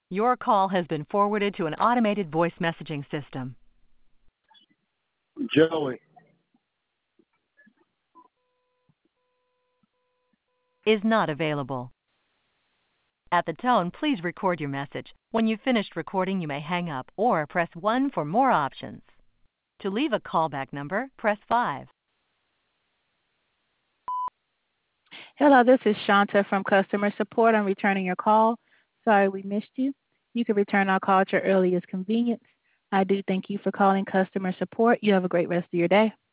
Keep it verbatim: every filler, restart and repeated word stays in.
Your call has been forwarded to an automated voice messaging system. Joey. Is not available. At the tone, please record your message. When you've finished recording, you may hang up or press one for more options. To leave a callback number, press five. Hello, this is Shanta from customer support. I'm returning your call. Sorry we missed you. You can return our call at your earliest convenience. I do thank you for calling customer support. You have a great rest of your day.